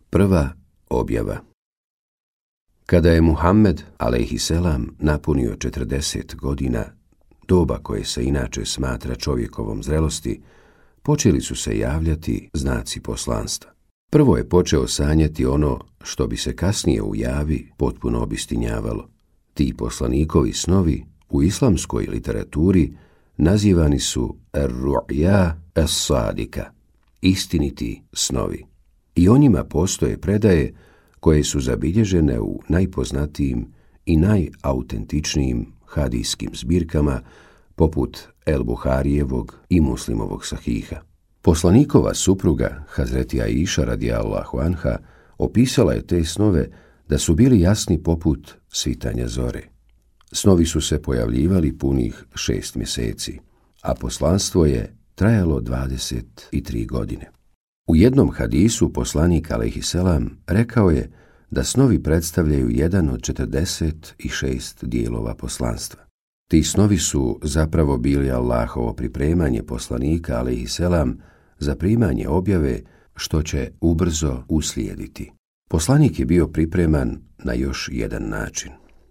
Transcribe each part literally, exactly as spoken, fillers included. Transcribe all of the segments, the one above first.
Prva objava. Kada je Muhammed, alejhiselam, napunio četrdeset godina, doba koje se inače smatra čovjekovom zrelosti, počeli su se javljati znaci poslanstva. Prvo je počeo sanjati ono što bi se kasnije u javi potpuno obistinjavalo. Ti poslanikovi snovi u islamskoj literaturi nazivani su ar-ru'ya as-sadika, istiniti snovi. I o njima postoje predaje koje su zabilježene u najpoznatijim i najautentičnijim hadijskim zbirkama poput El Buharijevog i Muslimovog sahiha. Poslanikova supruga, Hazreti Aisha radijallahu anha, opisala je te snove da su bili jasni poput svitanja zore. Snovi su se pojavljivali punih šest mjeseci, a poslanstvo je trajalo dvadeset tri godine. U jednom hadisu poslanik alejhiselam rekao je da snovi predstavljaju jedan od četrdeset šest dijelova poslanstva. Ti snovi su zapravo bili Allahovo pripremanje poslanika alejhiselam za primanje objave što će ubrzo uslijediti. Poslanik je bio pripreman na još jedan način.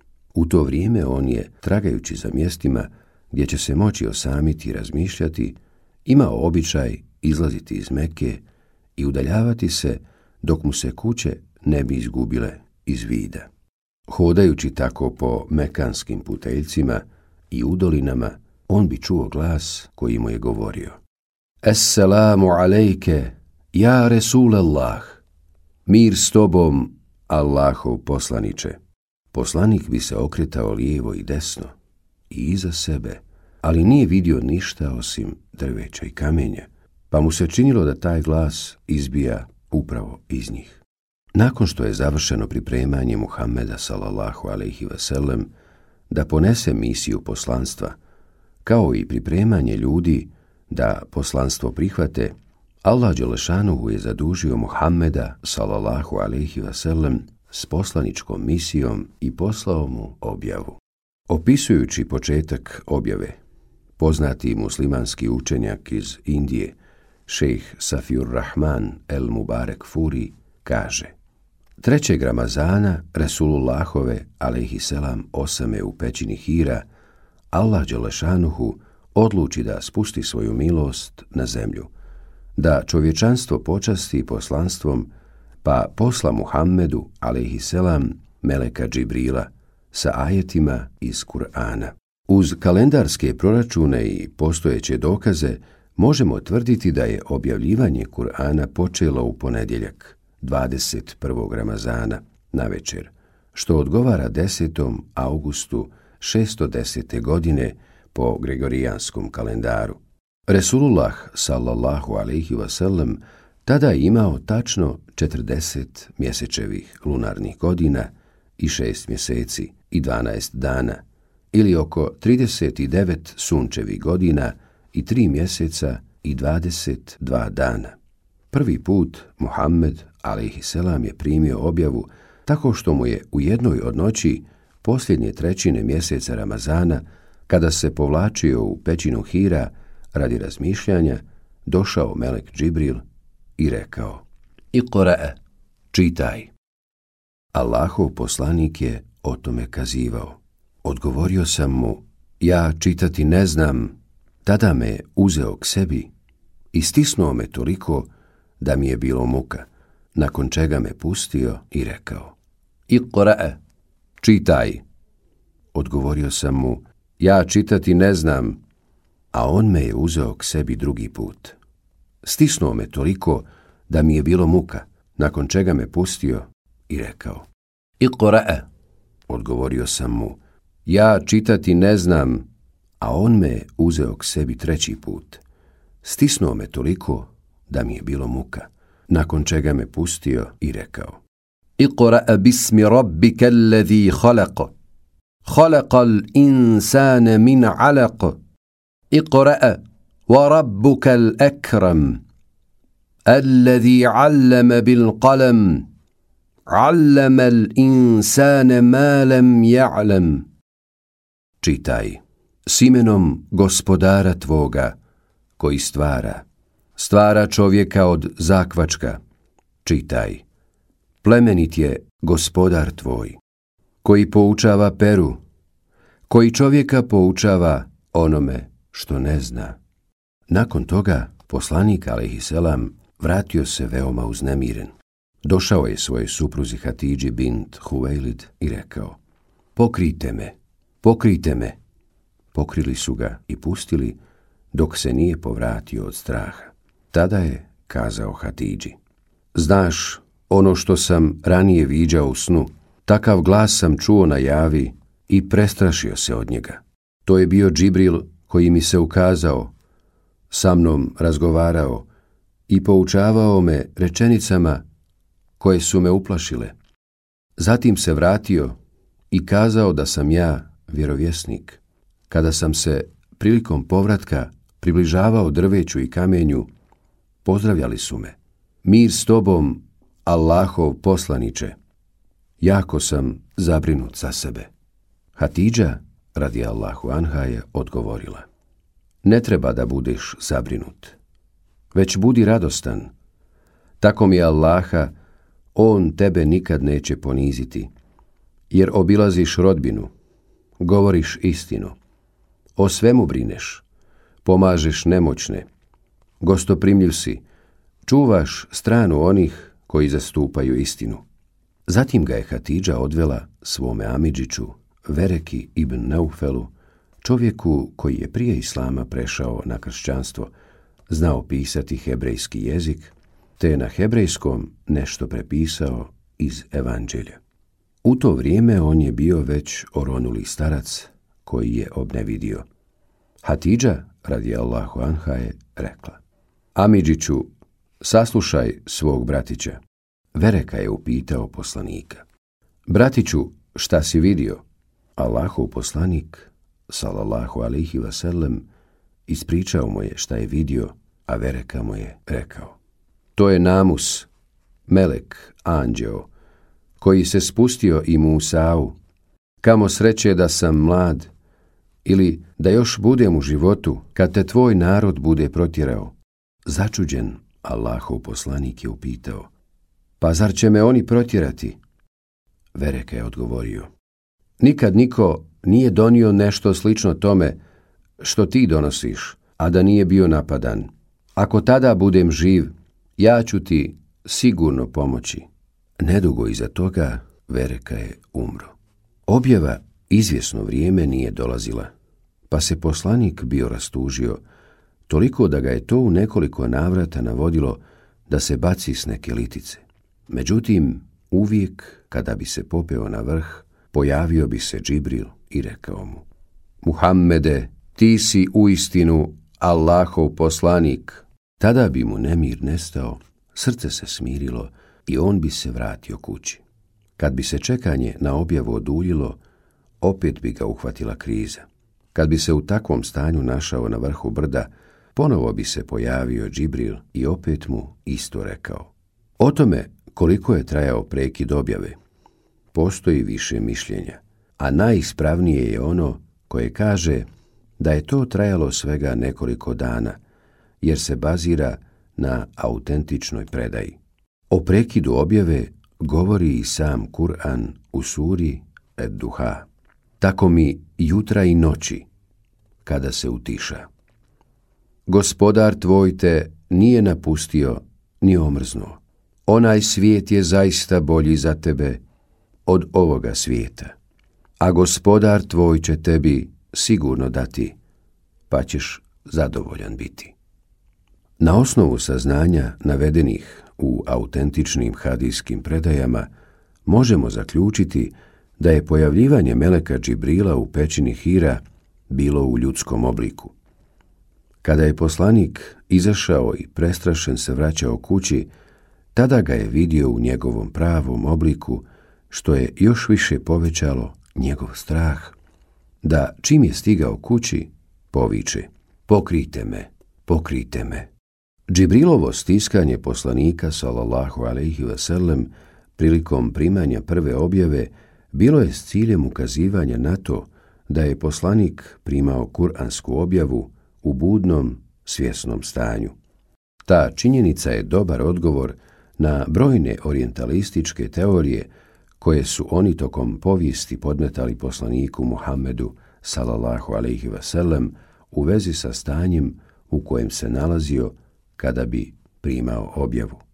U to vrijeme on je, tragajući za mjestima gdje će se moći osamiti i razmišljati, imao običaj izlaziti iz Mekke i udaljavati se dok mu se kuće ne bi izgubile iz vida. Hodajući tako po mekanskim puteljcima i udolinama, on bi čuo glas koji mu je govorio: Esselamu alejke, ja Resulallah, mir s tobom, Allahov poslaniče. Poslanik bi se okretao lijevo i desno i iza sebe, ali nije vidio ništa osim drveća i kamenja, pa mu se činilo da taj glas izbija upravo iz njih. Nakon što je završeno pripremanje Muhammeda sallallahu alejhi ve sellem da ponese misiju poslanstva, kao i pripremanje ljudi da poslanstvo prihvate, Allah dželešanuhu je zadužio Muhammeda sallallahu alejhi ve sellem s poslaničkom misijom i poslao mu objavu. Opisujući početak objave, poznati muslimanski učenjak iz Indije, šejh Safiur Rahman el Mubarek Furi, kaže: Trećeg Ramazana Resulullahove alejhiselam osame u pećini Hira, Allah dželešanuhu odluči da spusti svoju milost na zemlju, da čovječanstvo počasti poslanstvom, pa posla Muhammedu alejhiselam meleka Džibrila sa ajetima iz Kur'ana. Uz kalendarske proračune i postojeće dokaze možemo tvrditi da je objavljivanje Kur'ana počelo u ponedjeljak, dvadeset prvog Ramazana, navečer, što odgovara desetom avgustu šesto desete godine po gregorijanskom kalendaru. Resulullah sallallahu alejhi ve sellem tada je imao tačno četrdeset mjesečevih lunarnih godina i šest mjeseci i dvanaest dana, ili oko trideset devet sunčevih godina i tri mjeseca i dvadeset dva dana. Prvi put Muhammed alejhiselam je primio objavu tako što mu je u jednoj od noći posljednje trećine mjeseca Ramazana, kada se povlačio u pećinu Hira radi razmišljanja, došao melek Džibril i rekao: Iqra, čitaj. Allahov poslanik je o tome kazivao. Odgovorio sam mu: ja čitati ne znam. Tada me uzeo k sebi i stisnuo me toliko da mi je bilo muka, nakon čega me pustio i rekao: Iqra, čitaj. Odgovorio sam mu: ja čitati ne znam, a on me je uzeo k sebi drugi put. Stisnuo me toliko da mi je bilo muka, nakon čega me pustio i rekao: Iqra. Odgovorio sam mu: ja čitati ne znam, a on me je uzeo k sebi treći put. Stisnuo me toliko da mi je bilo muka, nakon čega me pustio i rekao: Iqra bismi rabbika alladhi khalaq. Khalaqal insana min alaq. Iqra wa rabbukal akram. Alladhi allama bil qalam. Allamal insana ma lam ya'lam. Čitaj s imenom gospodara tvoga, koji stvara, stvara čovjeka od zakvačka. Čitaj Plemenit je Gospodar tvoj, koji poučava Peru, koji čovjeka poučava onome što ne zna. Nakon toga poslanik alejhiselam vratio se veoma uznemiren. Došao je svojoj supruzi Hatidži bint Huvejlid i rekao: Pokrijte me, pokrijte me. Pokrili su ga i pustili dok se nije povratio od straha. Tada je kazao Hatidži: Znaš, ono što sam ranije viđao u snu, takav glas sam čuo na javi i prestrašio se od njega. To je bio Džibril koji mi se ukazao, sa mnom razgovarao i poučavao me rečenicama koje su me uplašile. Zatim se vratio i kazao da sam ja vjerovjesnik. Kada sam se prilikom povratka približavao drveću i kamenju, pozdravljali su me: Mir s tobom, Allahov poslaniče. Jako sam zabrinut za sebe. Hatidža, radijallahu anha, je odgovorila: Ne treba da budeš zabrinut, već budi radostan. Tako mi Allaha, on tebe nikad neće poniziti, jer obilaziš rodbinu, govoriš istinu, o svemu brineš, pomažeš nemoćne, gostoprimljiv si, čuvaš stranu onih koji zastupaju istinu. Zatim ga je Hatidža odvela svome amidžiću, Vereki ibn Neufelu, čovjeku koji je prije islama prešao na kršćanstvo, znao pisati hebrejski jezik, te je na hebrejskom nešto prepisao iz evanđelja. U to vrijeme on je bio već oronuli starac koji je obnevidio. Hatidža, radijallahu anha, je rekla: Amidžiću, saslušaj svog bratića. Vereka je upitao poslanika: Bratiću, šta si vidio? Allahov poslanik, sallallahu alejhi ve sellem, ispričao mu je šta je vidio, a Vereka mu je rekao: To je Namus, melek, anđeo, koji se spustio i Musau. Kamo sreće da sam mlad, ili da još budem u životu kad te tvoj narod bude protjerao. Začuđen, Allahov poslanik je upitao: Pa zar će me oni protjerati? Vereka je odgovorio: Nikad niko nije donio nešto slično tome što ti donosiš, a da nije bio napadan. Ako tada budem živ, ja ću ti sigurno pomoći. Nedugo iza toga Vereka je umro. Objava izvjesno vrijeme nije dolazila, pa se poslanik bio rastužio, toliko da ga je to u nekoliko navrata navodilo da se baci s neke litice. Međutim, uvijek kada bi se popeo na vrh, pojavio bi se Džibril i rekao mu: Muhammede, ti si uistinu Allahov poslanik. Tada bi mu nemir nestao, srce se smirilo i on bi se vratio kući. Kad bi se čekanje na objavu oduljilo, opet bi ga uhvatila kriza. Kad bi se u takvom stanju našao na vrhu brda, ponovo bi se pojavio Džibril i opet mu isto rekao. O tome koliko je trajao prekid objave postoji više mišljenja, a najispravnije je ono koje kaže da je to trajalo svega nekoliko dana, jer se bazira na autentičnoj predaji. O prekidu objave govori i sam Kur'an u suri Ed-Duha: Tako mi jutra i noći, kada se utiša. Gospodar tvoj te nije napustio ni omrznuo. Onaj svijet je zaista bolji za tebe od ovoga svijeta, a gospodar tvoj će tebi sigurno dati, pa ćeš zadovoljan biti. Na osnovu saznanja navedenih u autentičnim hadijskim predajama možemo zaključiti da je pojavljivanje meleka Džibrila u pećini Hira bilo u ljudskom obliku. Kada je poslanik izašao i prestrašen se vraćao kući, tada ga je vidio u njegovom pravom obliku, što je još više povećalo njegov strah, da čim je stigao kući, poviče: Pokrijte me, pokrijte me. Džibrilovo stiskanje poslanika, sallallahu alejhi ve sellem, prilikom primanja prve objave bilo je s ciljem ukazivanja na to da je poslanik primao kuransku objavu u budnom, svjesnom stanju. Ta činjenica je dobar odgovor na brojne orijentalističke teorije koje su oni tokom povijesti podmetali poslaniku Muhammedu sallallahu alejhi ve sellem u vezi sa stanjem u kojem se nalazio kada bi primao objavu.